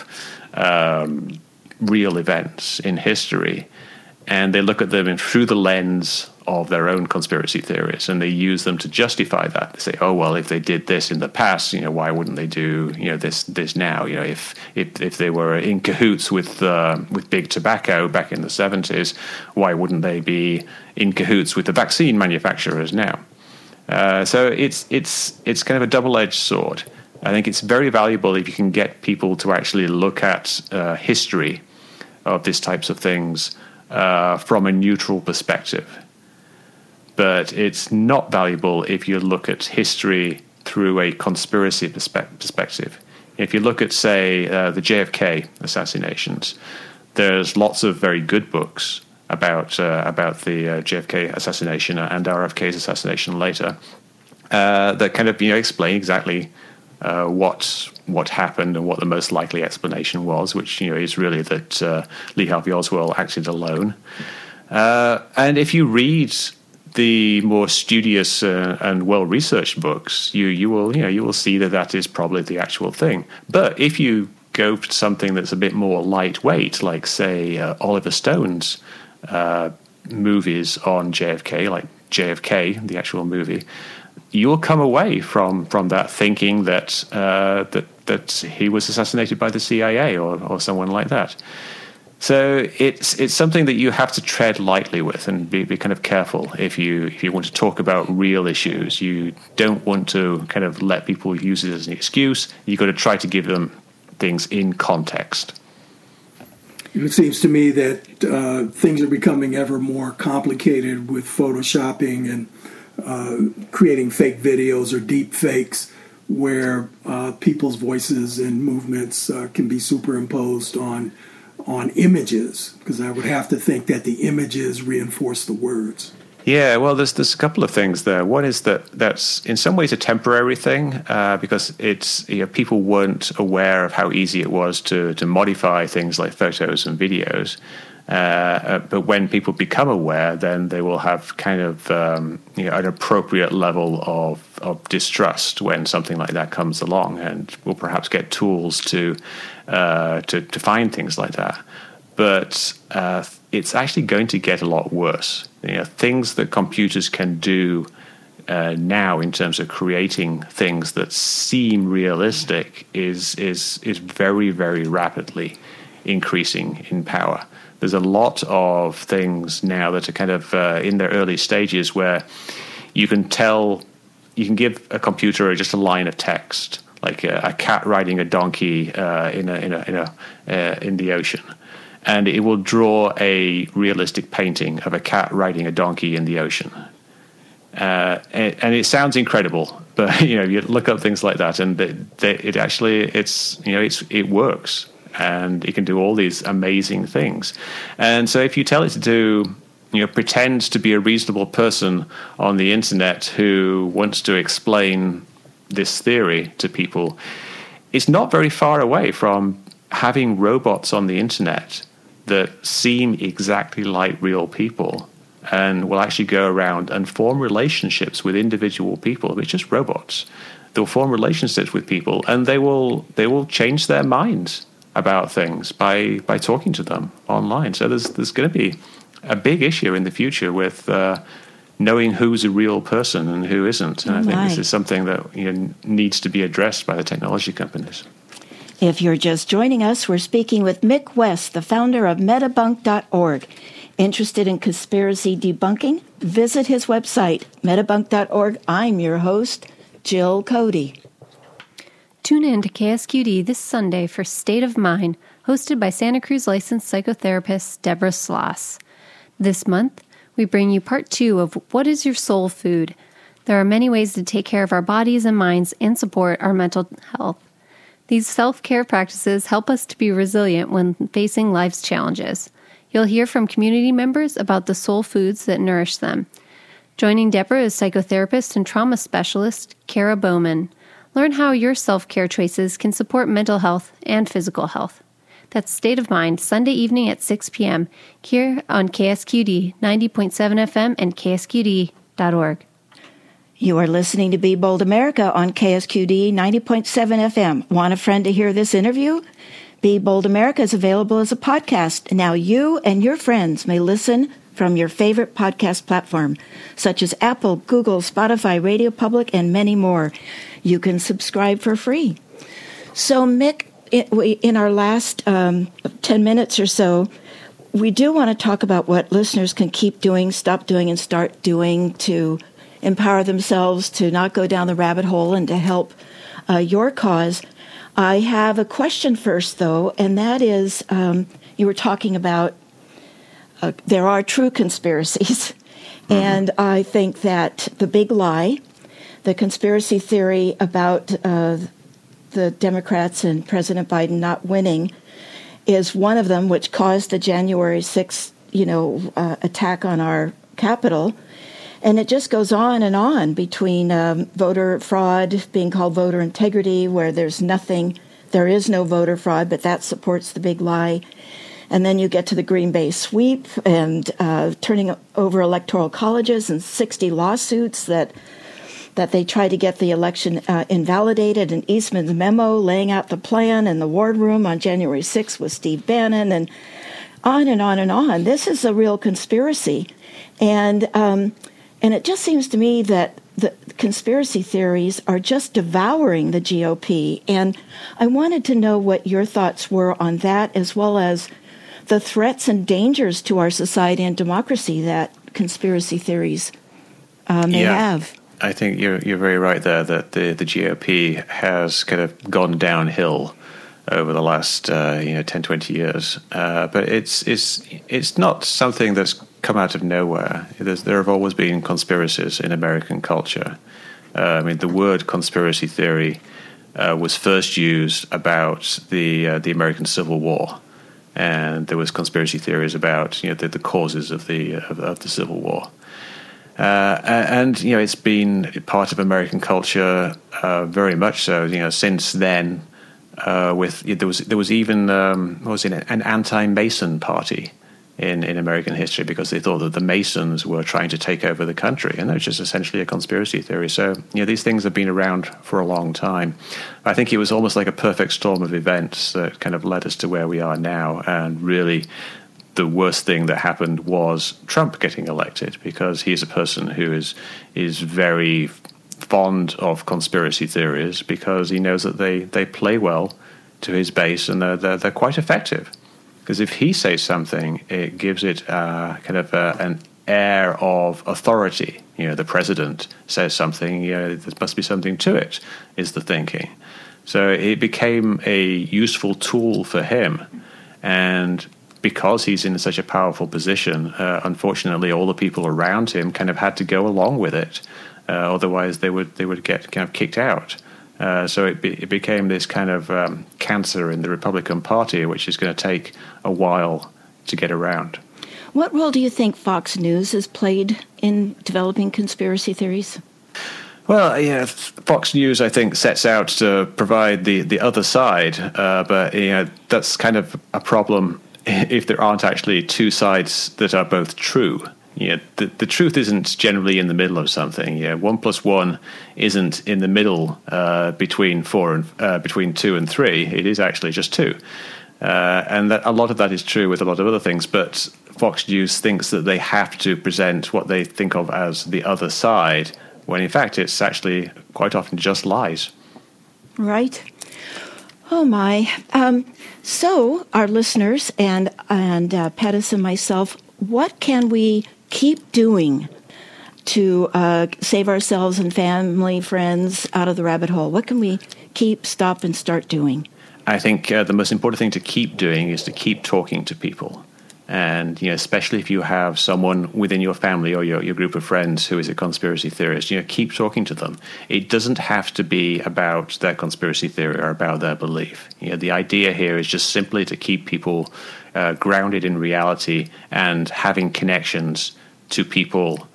real events in history and they look at them through the lens of their own conspiracy theories, and they use them to justify that. They say, "Oh well, if they did this in the past, why wouldn't they do this now? If they were in cahoots with big tobacco back in the 70s, why wouldn't they be in cahoots with the vaccine manufacturers now?" So it's kind of a double-edged sword. I think it's very valuable if you can get people to actually look at history of these types of things from a neutral perspective. But it's not valuable if you look at history through a conspiracy perspective. If you look at, say, the JFK assassinations, there's lots of very good books about the JFK assassination and RFK's assassination later that kind of explain exactly what happened and what the most likely explanation was, which is really that Lee Harvey Oswald acted alone. And if you read the more studious and well-researched books, you will see that is probably the actual thing. But if you go for something that's a bit more lightweight, like say Oliver Stone's movies on JFK, like JFK, the actual movie, you will come away from that thinking that he was assassinated by the CIA or someone like that. So it's something that you have to tread lightly with and be kind of careful if you want to talk about real issues. You don't want to kind of let people use it as an excuse. You've got to try to give them things in context. It seems to me that things are becoming ever more complicated with photoshopping and creating fake videos or deep fakes where people's voices and movements can be superimposed on images, because I would have to think that the images reinforce the words. Yeah, well, there's a couple of things there. One is that's in some ways a temporary thing because it's people weren't aware of how easy it was to modify things like photos and videos. But when people become aware, then they will have kind of an appropriate level of distrust when something like that comes along, and will perhaps get tools to find things like that. But it's actually going to get a lot worse. Things that computers can do now in terms of creating things that seem realistic is very, very rapidly increasing in power. There's a lot of things now that are kind of in their early stages where you can give a computer just a line of text, like a cat riding a donkey in the ocean, and it will draw a realistic painting of a cat riding a donkey in the ocean. And it sounds incredible, but you look up things like that, and it works. And it can do all these amazing things. And so if you tell it to do, pretend to be a reasonable person on the internet who wants to explain this theory to people, it's not very far away from having robots on the internet that seem exactly like real people and will actually go around and form relationships with individual people. It's just robots. They'll form relationships with people, and they will change their minds about things by talking to them online. So there's going to be a big issue in the future with knowing who's a real person and who isn't. And I think this is something that needs to be addressed by the technology companies. If you're just joining us, we're speaking with Mick West, the founder of Metabunk.org. Interested in conspiracy debunking? Visit his website, Metabunk.org. I'm your host, Jill Cody. Tune in to KSQD this Sunday for State of Mind, hosted by Santa Cruz licensed psychotherapist Deborah Sloss. This month, we bring you part 2 of What is Your Soul Food? There are many ways to take care of our bodies and minds and support our mental health. These self-care practices help us to be resilient when facing life's challenges. You'll hear from community members about the soul foods that nourish them. Joining Deborah is psychotherapist and trauma specialist Kara Bowman. Learn how your self-care choices can support mental health and physical health. That's State of Mind, Sunday evening at 6 p.m. here on KSQD 90.7 FM and ksqd.org. You are listening to Be Bold America on KSQD 90.7 FM. Want a friend to hear this interview? Be Bold America is available as a podcast. Now you and your friends may listen from your favorite podcast platform, such as Apple, Google, Spotify, Radio Public, and many more. You can subscribe for free. So, Mick, in our last 10 minutes or so, we do want to talk about what listeners can keep doing, stop doing, and start doing to empower themselves to not go down the rabbit hole and to help your cause. I have a question first, though, and that is, you were talking about there are true conspiracies, and I think that the big lie, the conspiracy theory about the Democrats and President Biden not winning is one of them, which caused the January 6th, attack on our Capitol. And it just goes on between voter fraud being called voter integrity, where there is no voter fraud, but that supports the big lie. And then you get to the Green Bay sweep and turning over electoral colleges and 60 lawsuits that they tried to get the election invalidated, and Eastman's memo laying out the plan in the war room on January 6th with Steve Bannon, and on and on and on. This is a real conspiracy. And it just seems to me that the conspiracy theories are just devouring the GOP. And I wanted to know what your thoughts were on that, as well as the threats and dangers to our society and democracy that conspiracy theories may have. I think you're very right there that the GOP has kind of gone downhill over the last 10, 20 years. But it's not something that's come out of nowhere. There have always been conspiracies in American culture. The word conspiracy theory was first used about the American Civil War, and there was conspiracy theories about the causes of the Civil War. And it's been part of American culture very much so. Since then, there was even an anti-Mason party in American history because they thought that the Masons were trying to take over the country, and that was just essentially a conspiracy theory. So these things have been around for a long time. I think it was almost like a perfect storm of events that kind of led us to where we are now, and really the worst thing that happened was Trump getting elected, because he's a person who is very fond of conspiracy theories because he knows that they play well to his base, and they're quite effective. Because if he says something, it gives it an air of authority. The president says something, there must be something to it, is the thinking. So it became a useful tool for him, and because he's in such a powerful position, unfortunately, all the people around him kind of had to go along with it. Otherwise, they would get kind of kicked out. So it became this kind of cancer in the Republican Party, which is going to take a while to get around. What role do you think Fox News has played in developing conspiracy theories? Well, Fox News, I think, sets out to provide the other side, but that's kind of a problem if there aren't actually two sides that are both true. The truth isn't generally in the middle of something. 1 + 1 isn't in the middle between 2 and 3. It is actually just 2, and that a lot of that is true with a lot of other things. But Fox News thinks that they have to present what they think of as the other side, when in fact it's actually quite often just lies. Right. Oh my. So our listeners and Pettis and myself, what can we keep doing to save ourselves and family, friends out of the rabbit hole? What can we stop, and start doing? I think the most important thing to keep doing is to keep talking to people. And, especially if you have someone within your family or your group of friends who is a conspiracy theorist, keep talking to them. It doesn't have to be about their conspiracy theory or about their belief. The idea here is just simply to keep people grounded in reality and having connections to people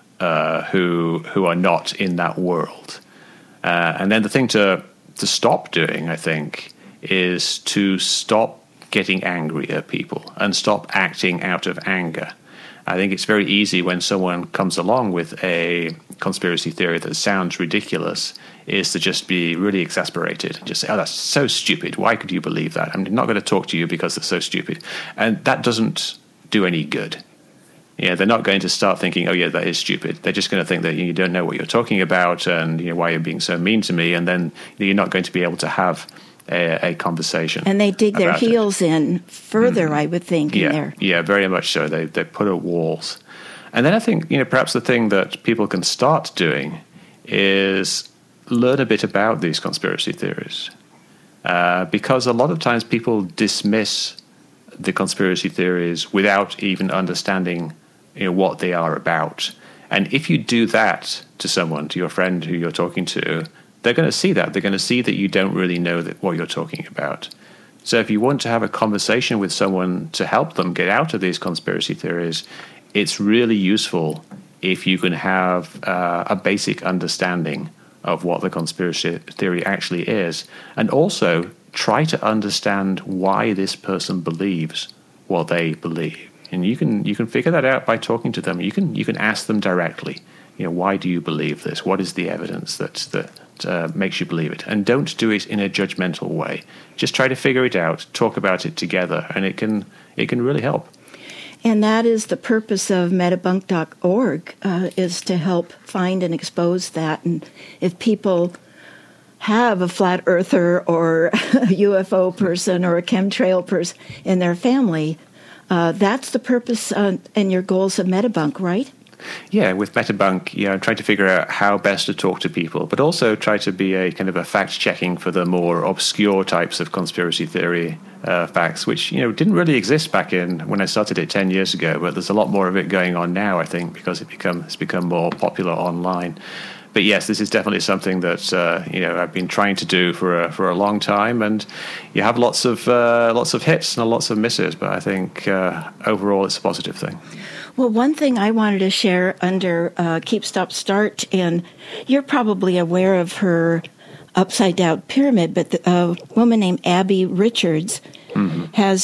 who are not in that world. And then the thing to stop doing, I think, is to stop getting angry at people and stop acting out of anger. I think it's very easy when someone comes along with a conspiracy theory that sounds ridiculous is to just be really exasperated and just say, oh, that's so stupid. Why could you believe that? I'm not going to talk to you because it's so stupid. And that doesn't do any good. They're not going to start thinking, oh, yeah, that is stupid. They're just going to think that you don't know what you're talking about and why you're being so mean to me. And then you're not going to be able to have a conversation. And they dig their heels in further, I would think. Yeah, very much so. They put up walls. And then I think, perhaps the thing that people can start doing is learn a bit about these conspiracy theories. Because a lot of times people dismiss the conspiracy theories without even understanding what they are about. And if you do that to someone, to your friend who you're talking to, they're going to see that. They're going to see that you don't really know what you're talking about. So if you want to have a conversation with someone to help them get out of these conspiracy theories, it's really useful if you can have a basic understanding of what the conspiracy theory actually is, and also try to understand why this person believes what they believe. And you can figure that out by talking to them. You can ask them directly, why do you believe this? What is the evidence that makes you believe it? And don't do it in a judgmental way. Just try to figure it out, talk about it together, and it can really help. And that is the purpose of Metabunk.org, is to help find and expose that. And if people have a flat earther or a UFO person or a chemtrail person in their family, that's the purpose and your goals of Metabunk, right? Yeah, with Metabunk, I'm trying to figure out how best to talk to people, but also try to be a kind of a fact-checking for the more obscure types of conspiracy theory facts, which didn't really exist back when I started it 10 years ago, but there's a lot more of it going on now, I think, because it's become more popular online. But yes, this is definitely something that I've been trying to do for a long time, and you have lots of hits and lots of misses. But I think overall, it's a positive thing. Well, one thing I wanted to share under Keep, Stop, Start, and you're probably aware of her upside down pyramid, but a woman named Abby Richards has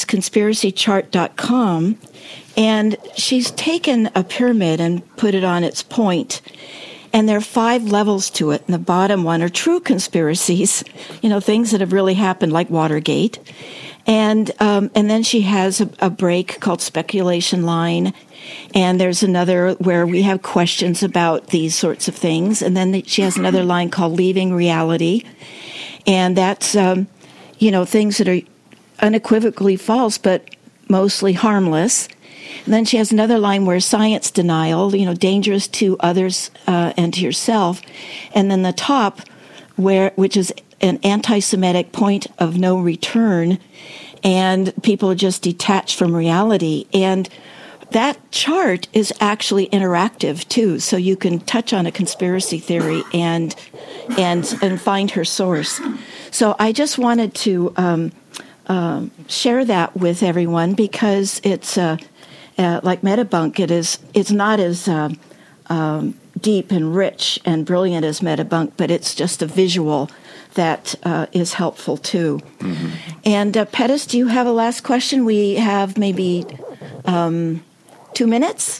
conspiracychart.com, and she's taken a pyramid and put it on its point. And there are 5 levels to it. And the bottom one are true conspiracies, things that have really happened, like Watergate. And then she has a break called Speculation Line. And there's another where we have questions about these sorts of things. And then she has another line called Leaving Reality. And that's, things that are unequivocally false, but mostly harmless. And then she has another line where science denial, dangerous to others and to yourself. And then the top, which is an anti-Semitic point of no return, and people are just detached from reality. And that chart is actually interactive too, so you can touch on a conspiracy theory and find her source. So I just wanted to share that with everyone because it's like Metabunk, it's not as deep and rich and brilliant as Metabunk, but it's just a visual that is helpful too. Mm-hmm. And Pettis, do you have a last question? We have maybe 2 minutes.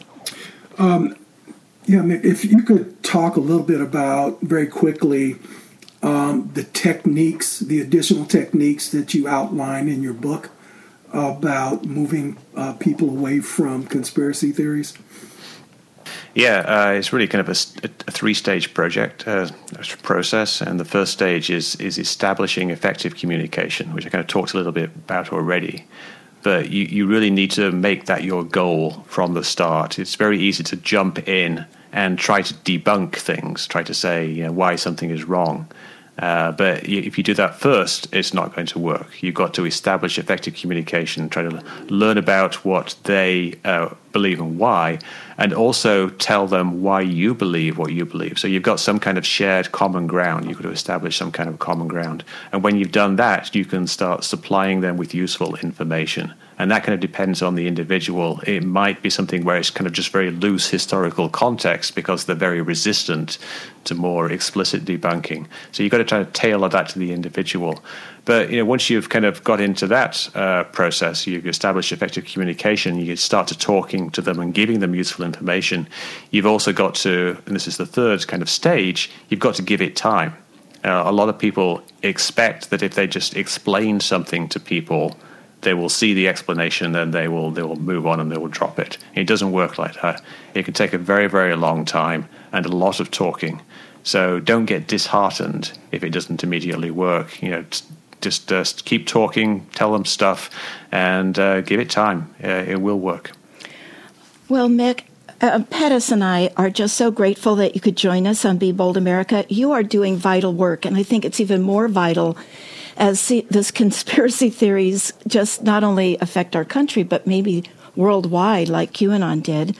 If you could talk a little bit about, very quickly, the techniques, the additional techniques that you outline in your book about moving people away from conspiracy theories? Yeah, it's really kind of a 3-stage project process, and the first stage is establishing effective communication, which I kind of talked a little bit about already. But you really need to make that your goal from the start. It's very easy to jump in and try to debunk things, try to say why something is wrong. But if you do that first, it's not going to work. You've got to establish effective communication, try to learn about what they believe and why, and also tell them why you believe what you believe. So you've got some kind of shared common ground. You've got to establish some kind of common ground. And when you've done that, you can start supplying them with useful information. And that kind of depends on the individual. It might be something where it's kind of just very loose historical context because they're very resistant to more explicit debunking. So you've got to try to tailor that to the individual. But once you've kind of got into that process, you've established effective communication, you start to talking to them and giving them useful information. You've also got to, and this is the third kind of stage, you've got to give it time. A lot of people expect that if they just explain something to people, they will see the explanation and they will move on and they will drop it. It doesn't work like that. It can take a very, very long time and a lot of talking. So don't get disheartened if it doesn't immediately work. Just keep talking, tell them stuff, and give it time. It will work. Well, Mick, Pettis and I are just so grateful that you could join us on Be Bold America. You are doing vital work, and I think it's even more vital as this conspiracy theories just not only affect our country, but maybe worldwide like QAnon did.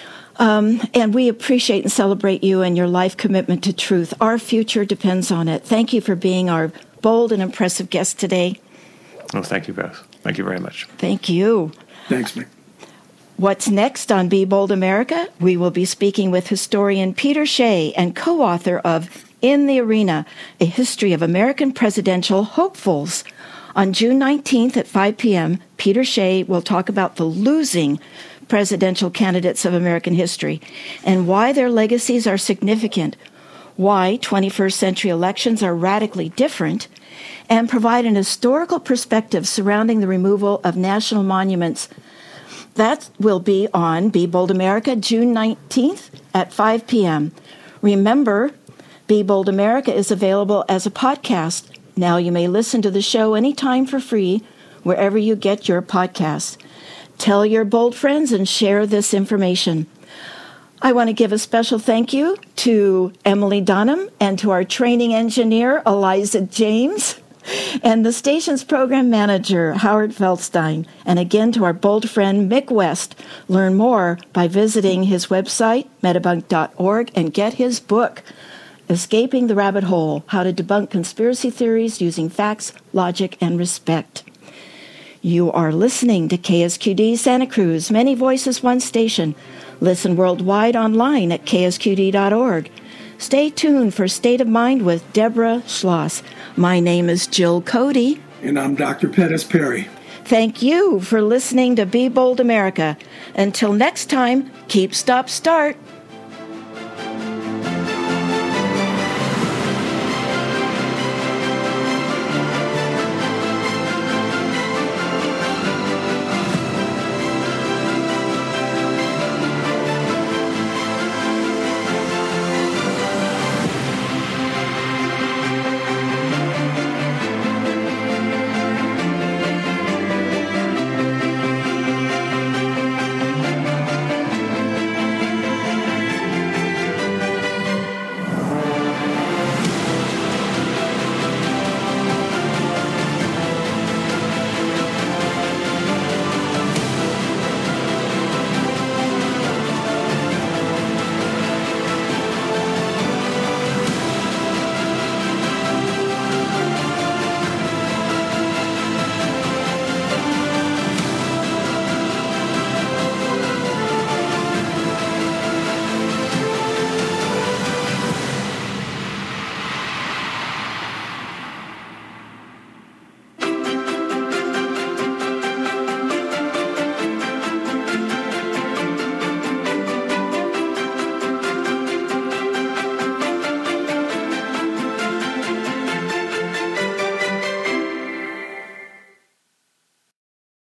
And we appreciate and celebrate you and your life commitment to truth. Our future depends on it. Thank you for being our bold and impressive guest today. Oh, thank you both. Thank you very much. Thank you. Thanks, Mick. What's next on Be Bold America? We will be speaking with historian Peter Shea and co-author of In the Arena, A History of American Presidential Hopefuls. On June 19th at 5 p.m., Peter Shea will talk about the losing presidential candidates of American history and why their legacies are significant, why 21st century elections are radically different, and provide an historical perspective surrounding the removal of national monuments. That will be on Be Bold America, June 19th at 5 p.m. Remember, Be Bold America is available as a podcast. Now you may listen to the show anytime for free, wherever you get your podcasts. Tell your bold friends and share this information. I want to give a special thank you to Emily Dunham and to our training engineer, Eliza James, and the station's program manager, Howard Feldstein, and again to our bold friend, Mick West. Learn more by visiting his website, metabunk.org, and get his book, Escaping the Rabbit Hole, How to Debunk Conspiracy Theories Using Facts, Logic, and Respect. You are listening to KSQD Santa Cruz, Many Voices, One Station. Listen worldwide online at ksqd.org. Stay tuned for State of Mind with Deborah Schloss. My name is Jill Cody. And I'm Dr. Pettis Perry. Thank you for listening to Be Bold America. Until next time, keep, stop, start.